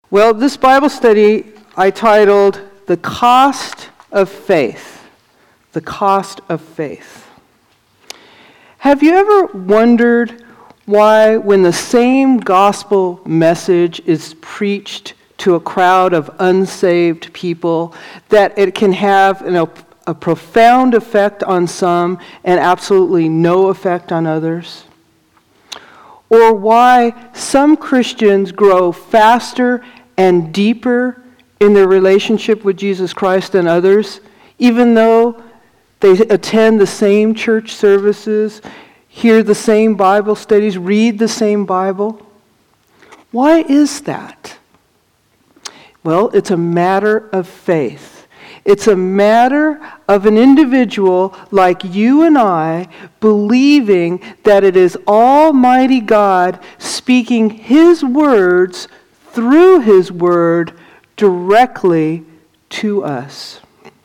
Well, this Bible study I titled, The Cost of Faith. The Cost of Faith. Have you ever wondered why when the same gospel message is preached to a crowd of unsaved people, that it can have a profound effect on some and absolutely no effect on others? Or why some Christians grow faster and deeper in their relationship with Jesus Christ than others, even though they attend the same church services, hear the same Bible studies, read the same Bible? Why is that? Well, it's a matter of faith. It's a matter of an individual like you and I believing that it is Almighty God speaking His words through His Word directly to us.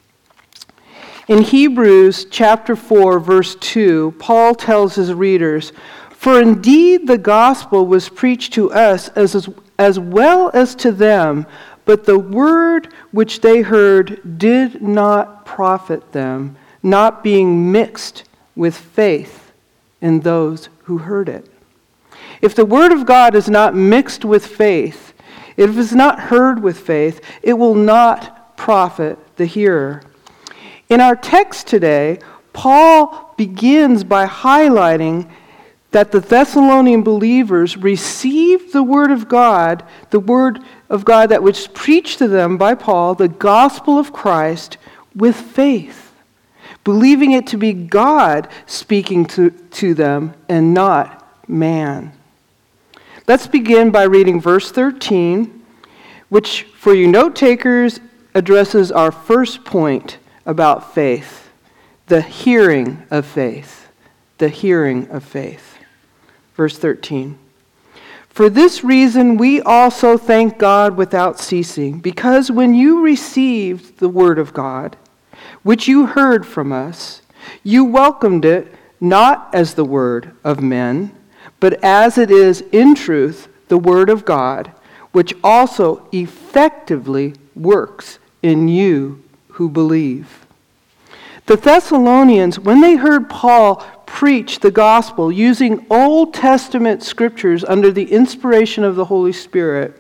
In Hebrews chapter 4, verse 2, Paul tells his readers, "For indeed the gospel was preached to us as well as to them, but the word which they heard did not profit them, not being mixed with faith in those who heard it." If the word of God is not mixed with faith, if it is not heard with faith, it will not profit the hearer. In our text today, Paul begins by highlighting that the Thessalonian believers received the word of God that was preached to them by Paul, the gospel of Christ, with faith, believing it to be God speaking to them and not man. Let's begin by reading verse 13, which, for you note takers, addresses our first point about faith, the hearing of faith. The hearing of faith. Verse 13. "For this reason we also thank God without ceasing, because when you received the word of God, which you heard from us, you welcomed it not as the word of men, but as it is in truth the word of God, which also effectively works in you who believe." The Thessalonians, when they heard Paul preach the gospel using Old Testament scriptures under the inspiration of the Holy Spirit,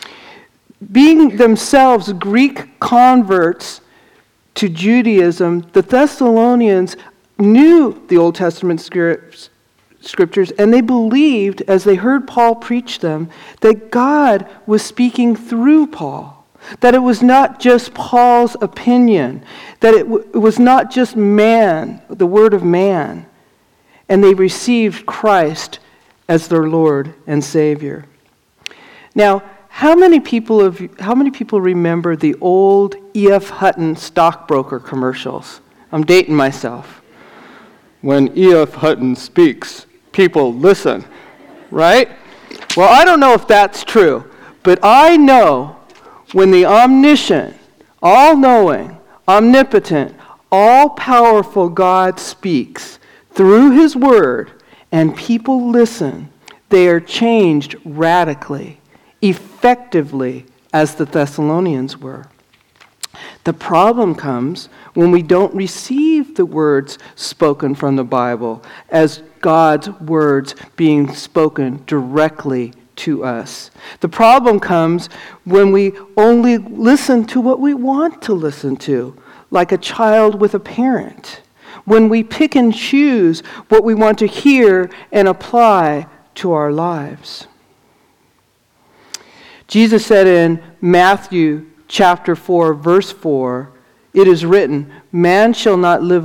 being themselves Greek converts to Judaism, the Thessalonians knew the Old Testament scriptures, and they believed, as they heard Paul preach them, that God was speaking through Paul, that it was not just Paul's opinion, that it was not just man, the word of man, and they received Christ as their Lord and Savior. Now, how many people remember the old E.F. Hutton stockbroker commercials? I'm dating myself. When E.F. Hutton speaks, people listen, right? Well, I don't know if that's true, but I know when the omniscient, all-knowing, omnipotent, all-powerful God speaks through His Word and people listen, they are changed radically, effectively, as the Thessalonians were. The problem comes when we don't receive the words spoken from the Bible as God's words being spoken directly to us. The problem comes when we only listen to what we want to listen to, like a child with a parent. When we pick and choose what we want to hear and apply to our lives. Jesus said in Matthew chapter 4, verse 4, "It is written, man shall not live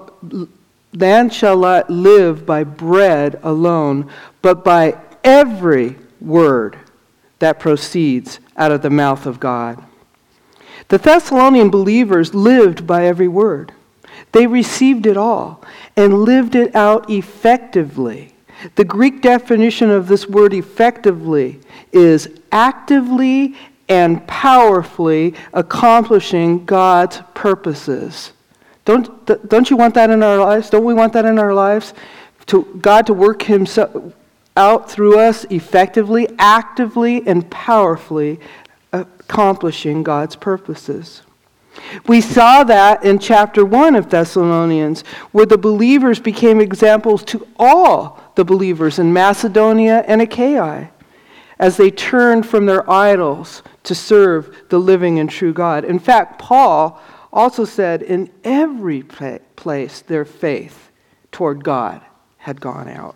by bread alone, but by every word that proceeds out of the mouth of God." The Thessalonian believers lived by every word. They received it all and lived it out effectively. The Greek definition of this word effectively is actively and powerfully accomplishing God's purposes. Don't you want that in our lives? Don't we want that in our lives? God to work Himself out through us effectively, actively, and powerfully accomplishing God's purposes. We saw that in chapter 1 of Thessalonians, where the believers became examples to all the believers in Macedonia and Achaia as they turned from their idols to serve the living and true God. In fact, Paul also said in every place their faith toward God had gone out.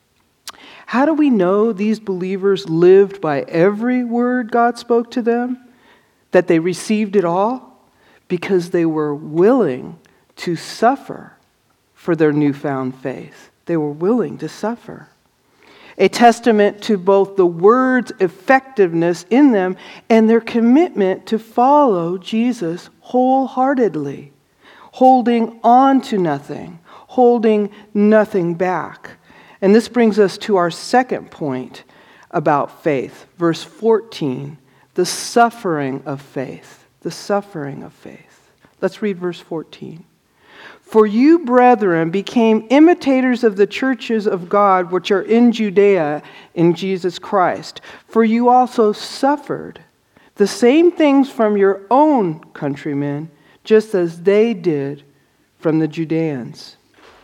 How do we know these believers lived by every word God spoke to them? That they received it all? Because they were willing to suffer for their newfound faith. They were willing to suffer. A testament to both the word's effectiveness in them and their commitment to follow Jesus wholeheartedly, holding on to nothing, holding nothing back. And this brings us to our second point about faith. Verse 14, the suffering of faith. The suffering of faith. Let's read verse 14. For you, brethren, became imitators of the churches of God which are in Judea in Jesus Christ. For you also suffered the same things from your own countrymen, just as they did from the Judeans.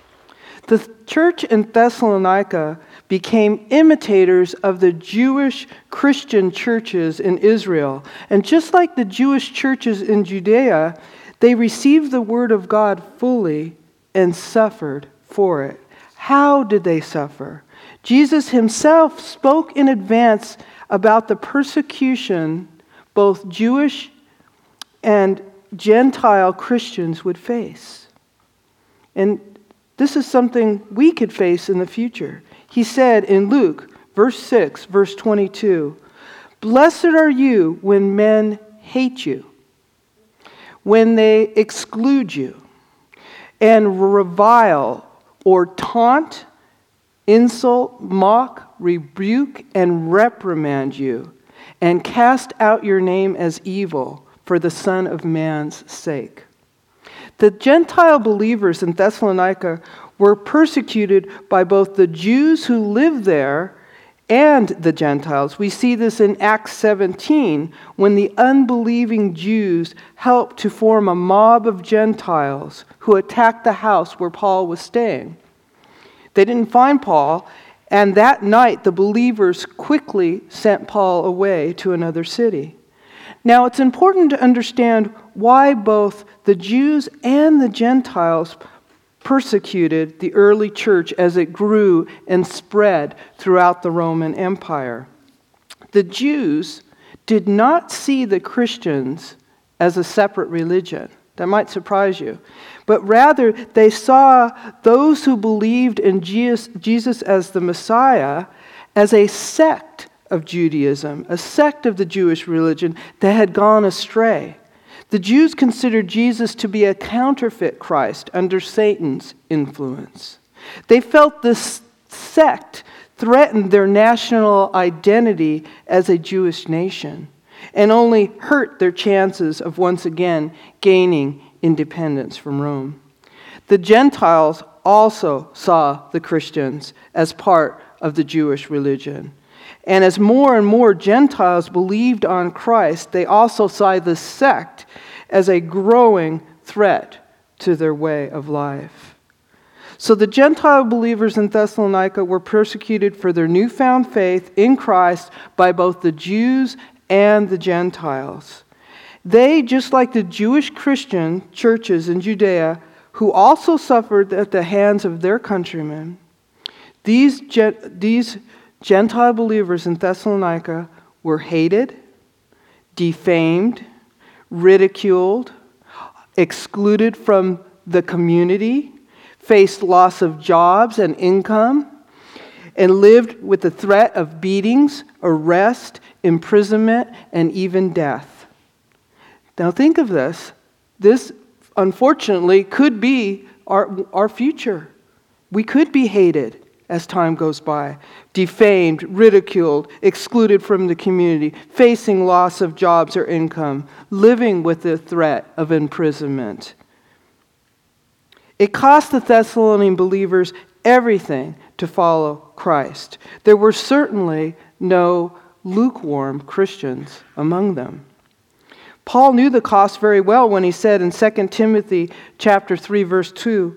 The church in Thessalonica became imitators of the Jewish Christian churches in Israel. And just like the Jewish churches in Judea, they received the word of God fully and suffered for it. How did they suffer? Jesus himself spoke in advance about the persecution both Jewish and Gentile Christians would face. And this is something we could face in the future. He said in Luke, verse 6, verse 22, "Blessed are you when men hate you, when they exclude you, and revile or taunt, insult, mock, rebuke, and reprimand you, and cast out your name as evil for the Son of Man's sake." The Gentile believers in Thessalonica were persecuted by both the Jews who lived there and the Gentiles. We see this in Acts 17, when the unbelieving Jews helped to form a mob of Gentiles who attacked the house where Paul was staying. They didn't find Paul, and that night the believers quickly sent Paul away to another city. Now, it's important to understand why both the Jews and the Gentiles persecuted the early church as it grew and spread throughout the Roman Empire. The Jews did not see the Christians as a separate religion. That might surprise you. But rather, they saw those who believed in Jesus as the Messiah as a sect of Judaism, a sect of the Jewish religion that had gone astray. The Jews considered Jesus to be a counterfeit Christ under Satan's influence. They felt this sect threatened their national identity as a Jewish nation and only hurt their chances of once again gaining independence from Rome. The Gentiles also saw the Christians as part of the Jewish religion. And as more and more Gentiles believed on Christ, they also saw this sect as a growing threat to their way of life. So the Gentile believers in Thessalonica were persecuted for their newfound faith in Christ by both the Jews and the Gentiles. They, just like the Jewish Christian churches in Judea, who also suffered at the hands of their countrymen, these Gentile believers in Thessalonica were hated, defamed, ridiculed, excluded from the community, faced loss of jobs and income, and lived with the threat of beatings, arrest, imprisonment, and even death. Now think of this. This, unfortunately, could be our future. We could be hated as time goes by, defamed, ridiculed, excluded from the community, facing loss of jobs or income, living with the threat of imprisonment. It cost the Thessalonian believers everything to follow Christ. There were certainly no lukewarm Christians among them. Paul knew the cost very well when he said in 2 Timothy chapter 3, verse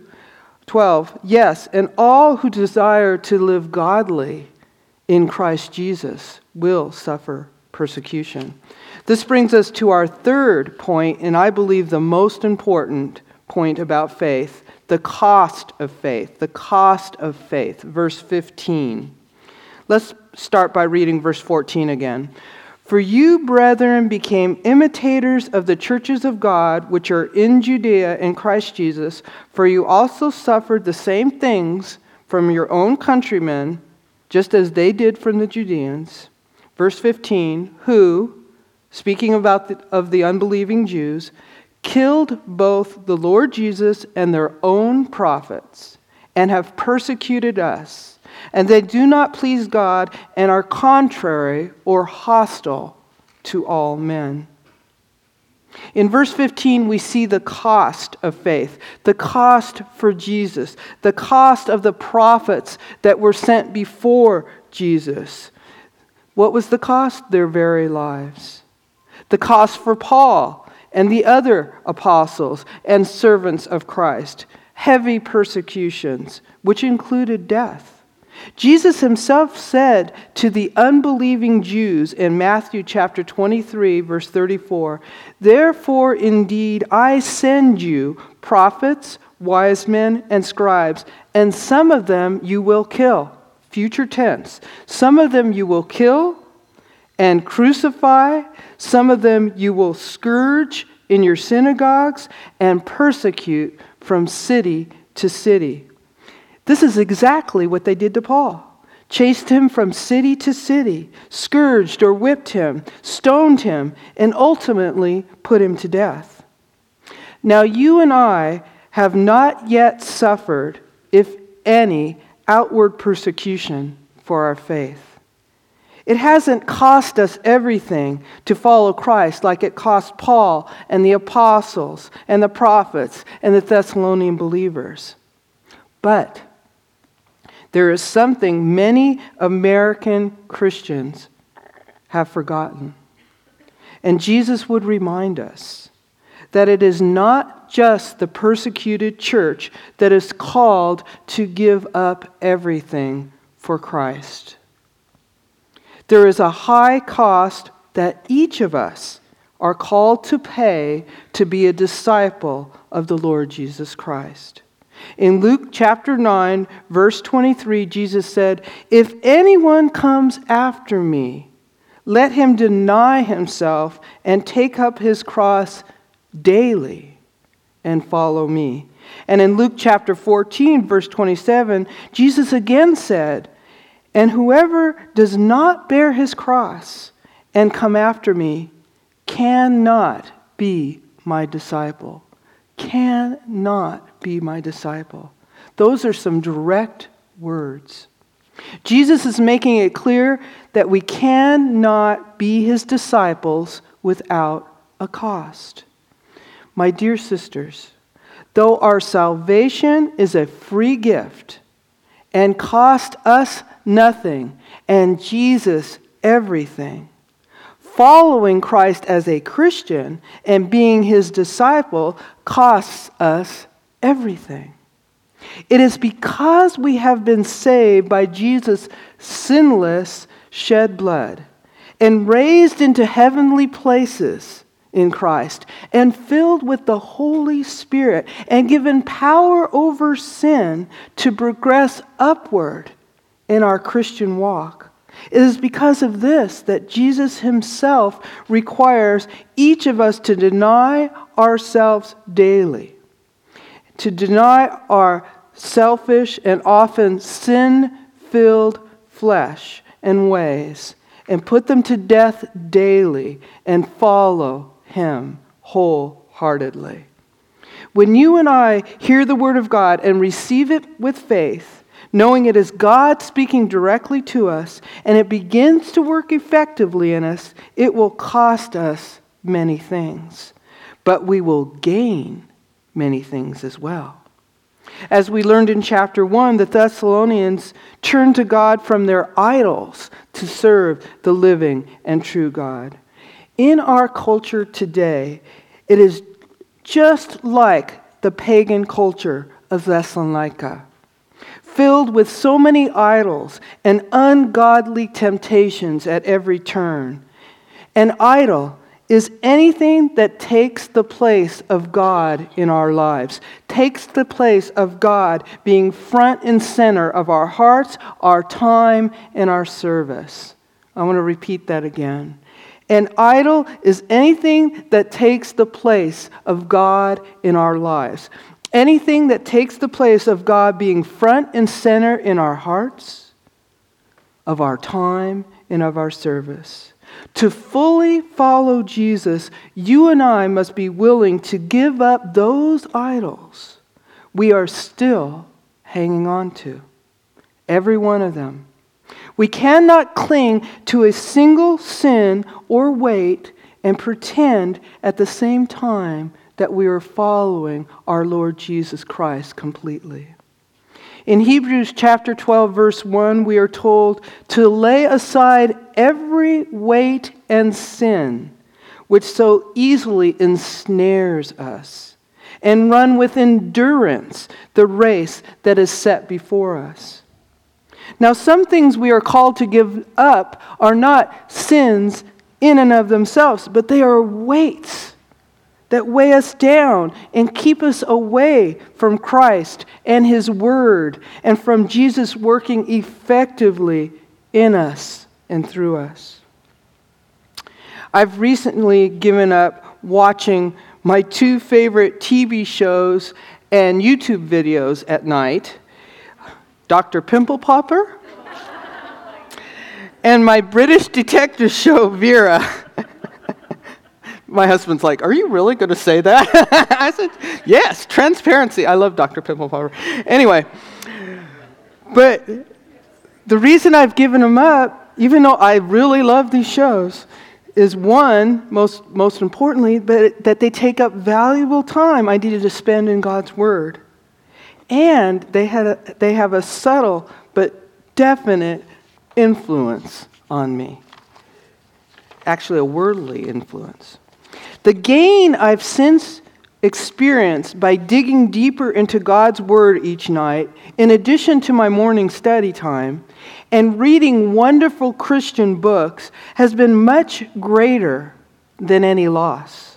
12, "Yes, and all who desire to live godly in Christ Jesus will suffer persecution." This brings us to our third point, and I believe the most important point about faith, the cost of faith. The cost of faith, verse 15. Let's start by reading verse 14 again. "For you, brethren, became imitators of the churches of God, which are in Judea in Christ Jesus, for you also suffered the same things from your own countrymen, just as they did from the Judeans." Verse 15, "Who," speaking of the unbelieving Jews, "killed both the Lord Jesus and their own prophets, and have persecuted us. And they do not please God, and are contrary or hostile to all men." In verse 15, we see the cost of faith, the cost for Jesus, the cost of the prophets that were sent before Jesus. What was the cost? Their very lives. The cost for Paul and the other apostles and servants of Christ, heavy persecutions, which included death. Jesus himself said to the unbelieving Jews in Matthew chapter 23, verse 34, "Therefore indeed I send you prophets, wise men, and scribes, and some of them you will kill." Future tense. "Some of them you will kill and crucify. Some of them you will scourge in your synagogues and persecute from city to city." This is exactly what they did to Paul. Chased him from city to city, scourged or whipped him, stoned him, and ultimately put him to death. Now you and I have not yet suffered, if any, outward persecution for our faith. It hasn't cost us everything to follow Christ like it cost Paul and the apostles and the prophets and the Thessalonian believers. But there is something many American Christians have forgotten. And Jesus would remind us that it is not just the persecuted church that is called to give up everything for Christ. There is a high cost that each of us are called to pay to be a disciple of the Lord Jesus Christ. In Luke chapter 9, verse 23, Jesus said, "If anyone comes after me, let him deny himself and take up his cross daily and follow me." And in Luke chapter 14, verse 27, Jesus again said, "And whoever does not bear his cross and come after me cannot be my disciple." Cannot be my disciple. Those are some direct words. Jesus is making it clear that we cannot be his disciples without a cost. My dear sisters, though our salvation is a free gift and cost us nothing and Jesus everything, following Christ as a Christian and being his disciple costs us everything. It is because we have been saved by Jesus' sinless shed blood and raised into heavenly places in Christ and filled with the Holy Spirit and given power over sin to progress upward in our Christian walk. It is because of this that Jesus himself requires each of us to deny ourselves daily, to deny our selfish and often sin-filled flesh and ways, and put them to death daily and follow him wholeheartedly. When you and I hear the word of God and receive it with faith, knowing it is God speaking directly to us, and it begins to work effectively in us, it will cost us many things. But we will gain many things as well. As we learned in chapter 1, the Thessalonians turned to God from their idols to serve the living and true God. In our culture today, it is just like the pagan culture of Thessalonica, filled with so many idols and ungodly temptations at every turn. An idol is anything that takes the place of God in our lives, takes the place of God being front and center of our hearts, our time, and our service. I want to repeat that again. An idol is anything that takes the place of God in our lives. Anything that takes the place of God being front and center in our hearts, of our time, and of our service. To fully follow Jesus, you and I must be willing to give up those idols we are still hanging on to. Every one of them. We cannot cling to a single sin or weight and pretend at the same time that we are following our Lord Jesus Christ completely. In Hebrews chapter 12, verse 1, we are told to lay aside every weight and sin which so easily ensnares us, and run with endurance the race that is set before us. Now, some things we are called to give up are not sins in and of themselves, but they are weights that weigh us down and keep us away from Christ and His Word and from Jesus working effectively in us and through us. I've recently given up watching my two favorite TV shows and YouTube videos at night, Dr. Pimple Popper and my British detective show, Vera. My husband's like, "Are you really going to say that?" I said, "Yes, transparency." I love Dr. Pimple Popper. Anyway, but the reason I've given them up, even though I really love these shows, is one, most importantly, but that they take up valuable time I needed to spend in God's Word. And they have a subtle but definite influence on me. Actually, a worldly influence. The gain I've since experienced by digging deeper into God's Word each night, in addition to my morning study time, and reading wonderful Christian books, has been much greater than any loss.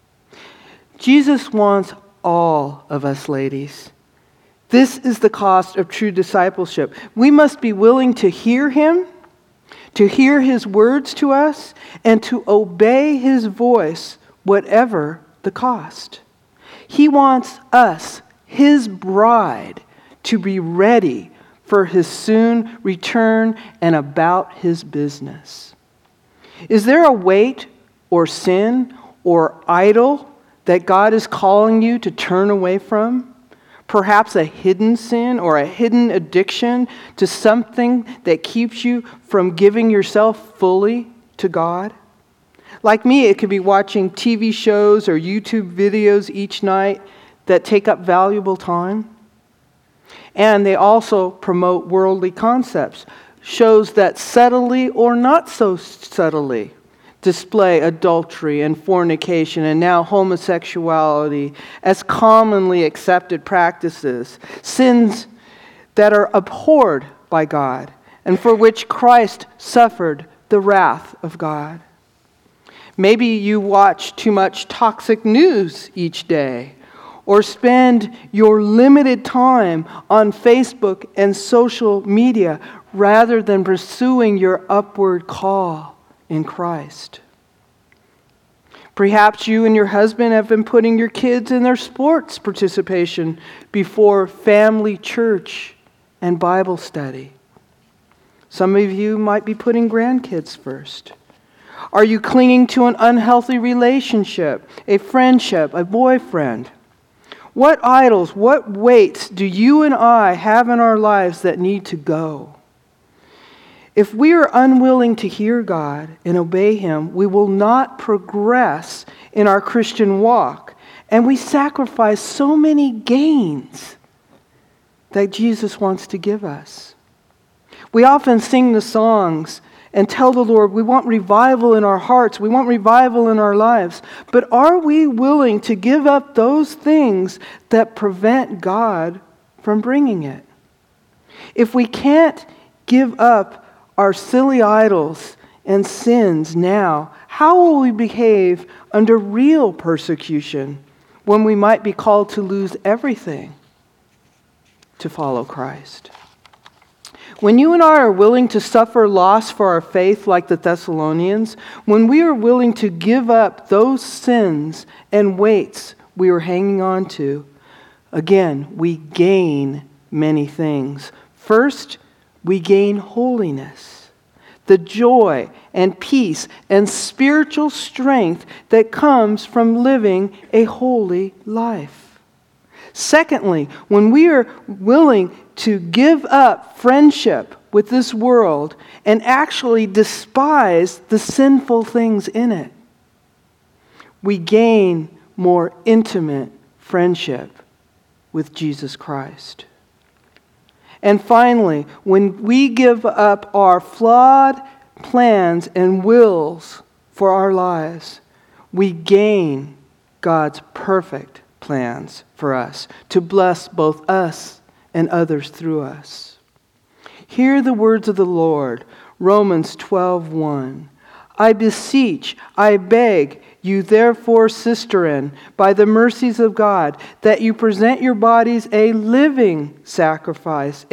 Jesus wants all of us, ladies. This is the cost of true discipleship. We must be willing to hear Him, to hear His words to us, and to obey His voice, whatever the cost. He wants us, His bride, to be ready for His soon return and about His business. Is there a weight or sin or idol that God is calling you to turn away from? Perhaps a hidden sin or a hidden addiction to something that keeps you from giving yourself fully to God? Like me, it could be watching TV shows or YouTube videos each night that take up valuable time. And they also promote worldly concepts, shows that subtly or not so subtly display adultery and fornication and now homosexuality as commonly accepted practices, sins that are abhorred by God and for which Christ suffered the wrath of God. Maybe you watch too much toxic news each day, or spend your limited time on Facebook and social media rather than pursuing your upward call in Christ. Perhaps you and your husband have been putting your kids in their sports participation before family church and Bible study. Some of you might be putting grandkids first. Are you clinging to an unhealthy relationship, a friendship, a boyfriend? What idols, what weights do you and I have in our lives that need to go? If we are unwilling to hear God and obey Him, we will not progress in our Christian walk, and we sacrifice so many gains that Jesus wants to give us. We often sing the songs and tell the Lord we want revival in our hearts, we want revival in our lives. But are we willing to give up those things that prevent God from bringing it? If we can't give up our silly idols and sins now, how will we behave under real persecution when we might be called to lose everything to follow Christ? When you and I are willing to suffer loss for our faith like the Thessalonians, when we are willing to give up those sins and weights we are hanging on to, again, we gain many things. First, we gain holiness, the joy and peace and spiritual strength that comes from living a holy life. Secondly, when we are willing to give up friendship with this world and actually despise the sinful things in it, we gain more intimate friendship with Jesus Christ. And finally, when we give up our flawed plans and wills for our lives, we gain God's perfect plans for us to bless both us and others through us. Hear the words of the Lord, Romans 12:1. I beseech, I beg you therefore, sisterin, by the mercies of God, that you present your bodies a living sacrifice,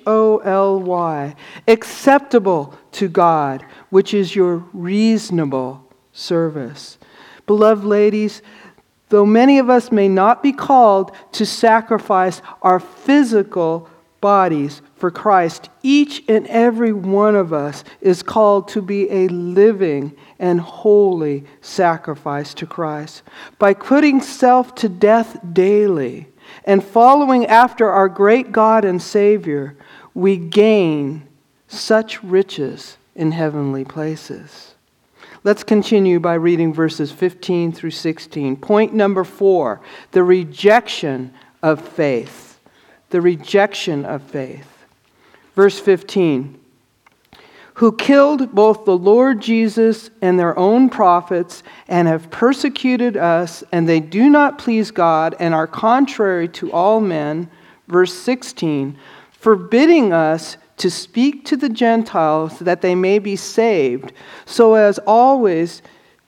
HOLY, acceptable to God, which is your reasonable service. Beloved ladies, though many of us may not be called to sacrifice our physical bodies for Christ, each and every one of us is called to be a living and holy sacrifice to Christ. By putting self to death daily and following after our great God and Savior, we gain such riches in heavenly places. Let's continue by reading verses 15 through 16. Point number 4, the rejection of faith. The rejection of faith. Verse 15, who killed both the Lord Jesus and their own prophets and have persecuted us, and they do not please God and are contrary to all men. Verse 16, forbidding us to speak to the Gentiles that they may be saved, so as always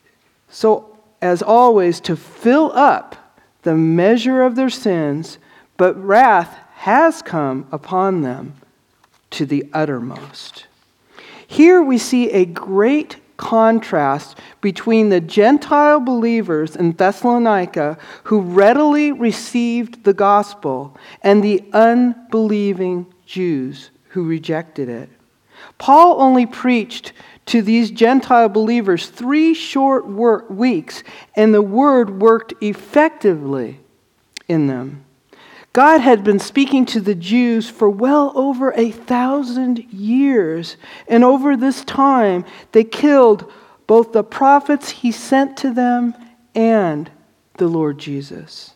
to fill up the measure of their sins, but wrath has come upon them to the uttermost. Here we see a great contrast between the Gentile believers in Thessalonica who readily received the gospel and the unbelieving Jews who rejected it. Paul only preached to these Gentile believers 3 short weeks, and the word worked effectively in them. God had been speaking to the Jews for well over 1,000 years, and over this time they killed both the prophets he sent to them and the Lord Jesus.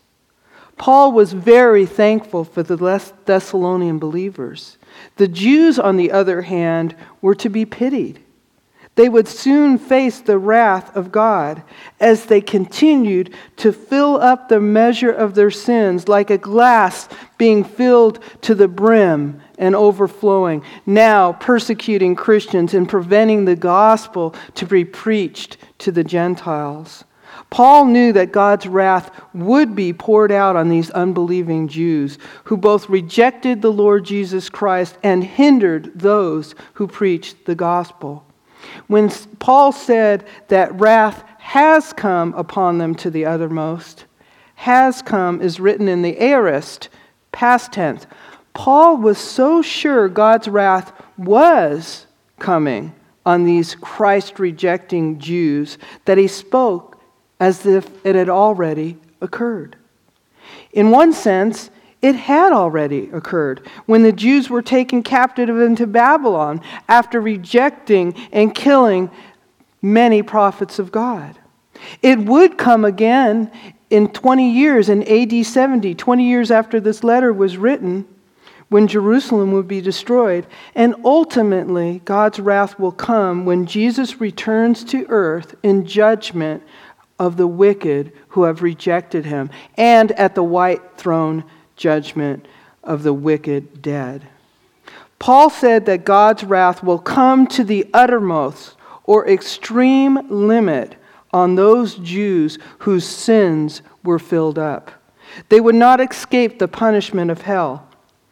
Paul was very thankful for the Thessalonian believers. The Jews, on the other hand, were to be pitied. They would soon face the wrath of God as they continued to fill up the measure of their sins like a glass being filled to the brim and overflowing, now persecuting Christians and preventing the gospel to be preached to the Gentiles. Paul knew that God's wrath would be poured out on these unbelieving Jews who both rejected the Lord Jesus Christ and hindered those who preached the gospel. When Paul said that wrath has come upon them to the uttermost, has come is written in the aorist, past tense. Paul was so sure God's wrath was coming on these Christ-rejecting Jews that he spoke as if it had already occurred. In one sense, it had already occurred when the Jews were taken captive into Babylon after rejecting and killing many prophets of God. It would come again in 20 years, in AD 70, 20 years after this letter was written, when Jerusalem would be destroyed. And ultimately, God's wrath will come when Jesus returns to earth in judgment of the wicked who have rejected him, and at the white throne judgment of the wicked dead. Paul said that God's wrath will come to the uttermost or extreme limit on those Jews whose sins were filled up. They would not escape the punishment of hell.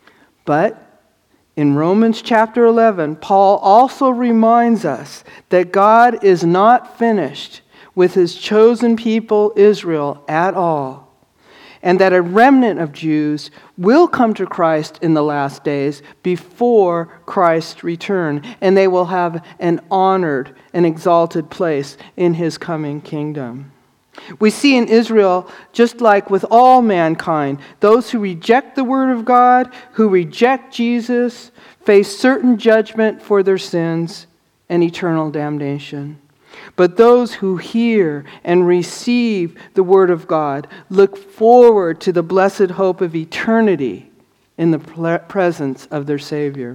But in Romans chapter 11, Paul also reminds us that God is not finished with his chosen people Israel at all, and that a remnant of Jews will come to Christ in the last days before Christ's return, and they will have an honored and exalted place in his coming kingdom. We see in Israel, just like with all mankind, those who reject the word of God, who reject Jesus, face certain judgment for their sins and eternal damnation. But those who hear and receive the word of God look forward to the blessed hope of eternity in the presence of their Savior.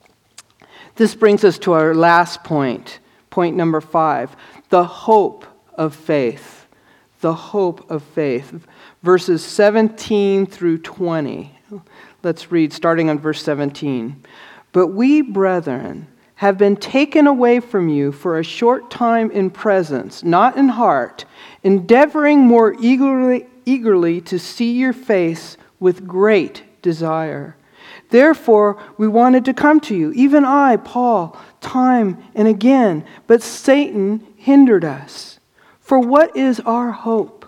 This brings us to our last point, point number 5, the hope of faith. The hope of faith. Verses 17 through 20. Let's read, starting on verse 17. But we, brethren, have been taken away from you for a short time in presence, not in heart, endeavoring more eagerly to see your face with great desire. Therefore, we wanted to come to you, even I, Paul, time and again, but Satan hindered us. For what is our hope,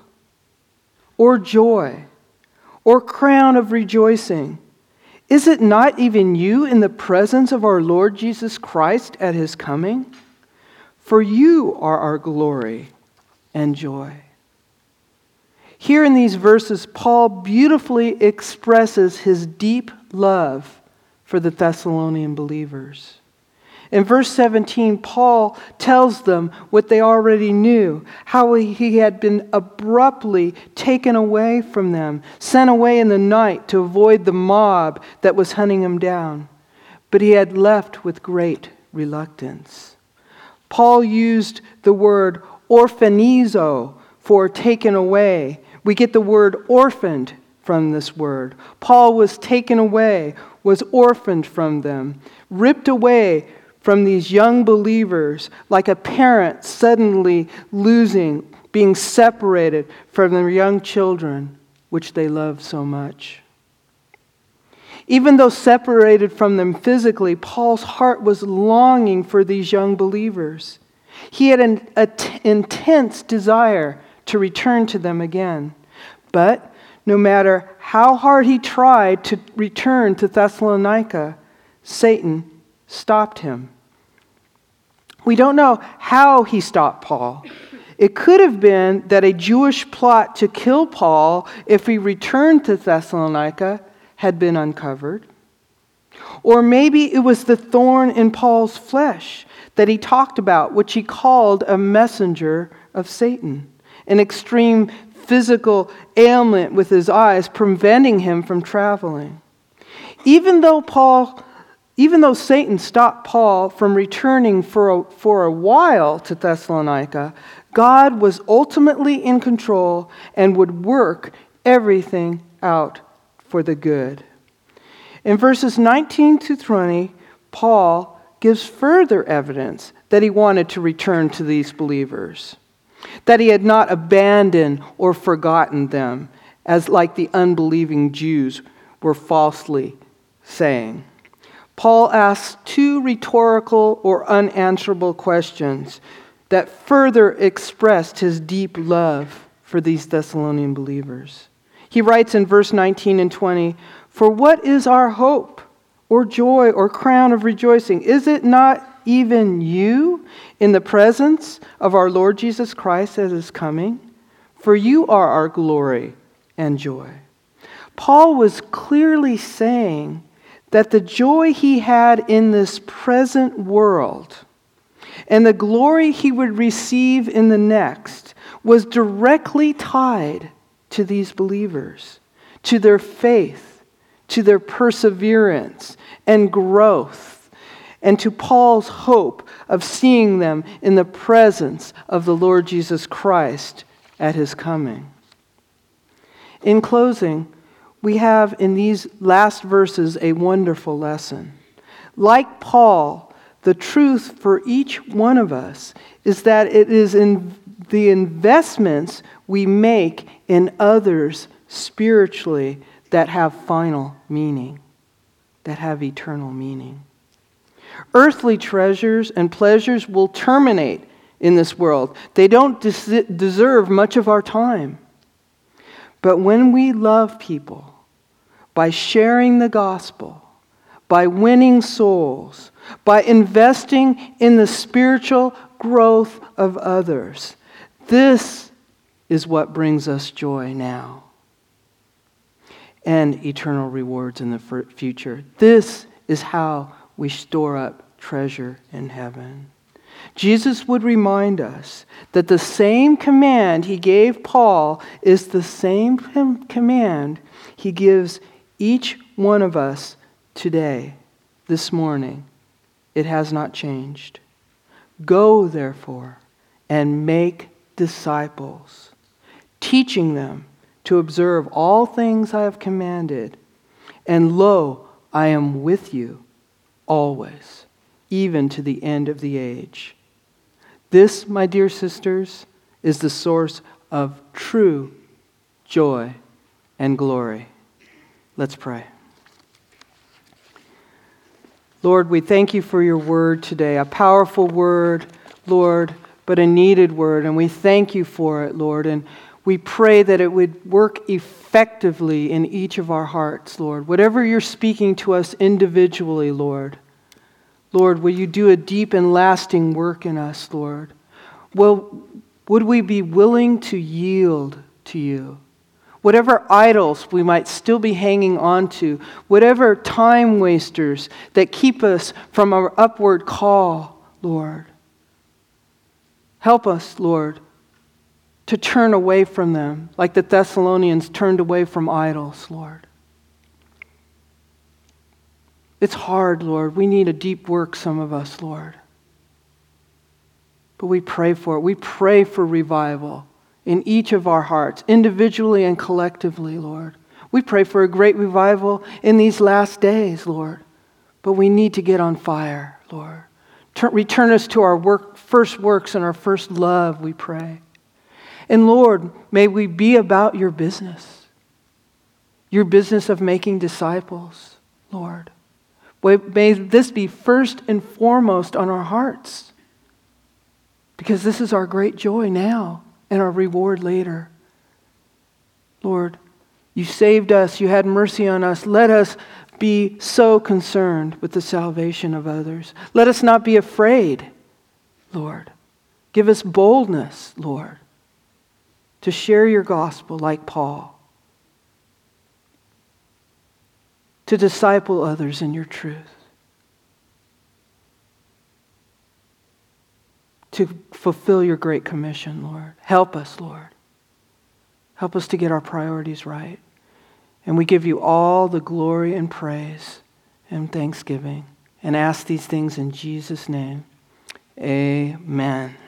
or joy, or crown of rejoicing? Is it not even you in the presence of our Lord Jesus Christ at his coming? For you are our glory and joy. Here in these verses, Paul beautifully expresses his deep love for the Thessalonian believers. In verse 17, Paul tells them what they already knew, how he had been abruptly taken away from them, sent away in the night to avoid the mob that was hunting him down. But he had left with great reluctance. Paul used the word orphanizo for taken away. We get the word orphaned from this word. Paul was taken away, was orphaned from them, ripped away from these young believers, like a parent suddenly being separated from their young children, which they love so much. Even though separated from them physically, Paul's heart was longing for these young believers. He had an intense desire to return to them again. But no matter how hard he tried to return to Thessalonica, Satan stopped him. We don't know how he stopped Paul. It could have been that a Jewish plot to kill Paul if he returned to Thessalonica had been uncovered. Or maybe it was the thorn in Paul's flesh that he talked about, which he called a messenger of Satan, an extreme physical ailment with his eyes preventing him from traveling. Even though Satan stopped Paul from returning for a while to Thessalonica, God was ultimately in control and would work everything out for the good. In verses 19 to 20, Paul gives further evidence that he wanted to return to these believers, that he had not abandoned or forgotten them, as like the unbelieving Jews were falsely saying. Paul asks 2 rhetorical or unanswerable questions that further expressed his deep love for these Thessalonian believers. He writes in verse 19 and 20, "For what is our hope, or joy, or crown of rejoicing? Is it not even you in the presence of our Lord Jesus Christ at his coming? For you are our glory and joy." Paul was clearly saying that the joy he had in this present world and the glory he would receive in the next was directly tied to these believers, to their faith, to their perseverance and growth, and to Paul's hope of seeing them in the presence of the Lord Jesus Christ at his coming. In closing, we have in these last verses a wonderful lesson. Like Paul, the truth for each one of us is that it is in the investments we make in others spiritually that have final meaning, that have eternal meaning. Earthly treasures and pleasures will terminate in this world. They don't deserve much of our time. But when we love people, by sharing the gospel, by winning souls, by investing in the spiritual growth of others, this is what brings us joy now and eternal rewards in the future. This is how we store up treasure in heaven. Jesus would remind us that the same command he gave Paul is the same command he gives each one of us today, this morning. It has not changed. Go, therefore, and make disciples, teaching them to observe all things I have commanded. And lo, I am with you always, even to the end of the age. This, my dear sisters, is the source of true joy and glory. Let's pray. Lord, we thank you for your word today, a powerful word, Lord, but a needed word, and we thank you for it, Lord, and we pray that it would work effectively in each of our hearts, Lord. Whatever you're speaking to us individually, Lord, will you do a deep and lasting work in us, Lord? Well, would we be willing to yield to you? Whatever idols we might still be hanging on to, whatever time wasters that keep us from our upward call, Lord. Help us, Lord, to turn away from them like the Thessalonians turned away from idols, Lord. It's hard, Lord. We need a deep work, some of us, Lord. But we pray for it. We pray for revival in each of our hearts, individually and collectively, Lord. We pray for a great revival in these last days, Lord. But we need to get on fire, Lord. Return us to our first works and our first love, we pray. And Lord, may we be about your business of making disciples, Lord. May this be first and foremost on our hearts, because this is our great joy now and our reward later. Lord, you saved us, you had mercy on us. Let us be so concerned with the salvation of others. Let us not be afraid, Lord. Give us boldness, Lord, to share your gospel like Paul, to disciple others in your truth, to fulfill your great commission, Lord. Help us, Lord. Help us to get our priorities right. And we give you all the glory and praise and thanksgiving and ask these things in Jesus' name. Amen.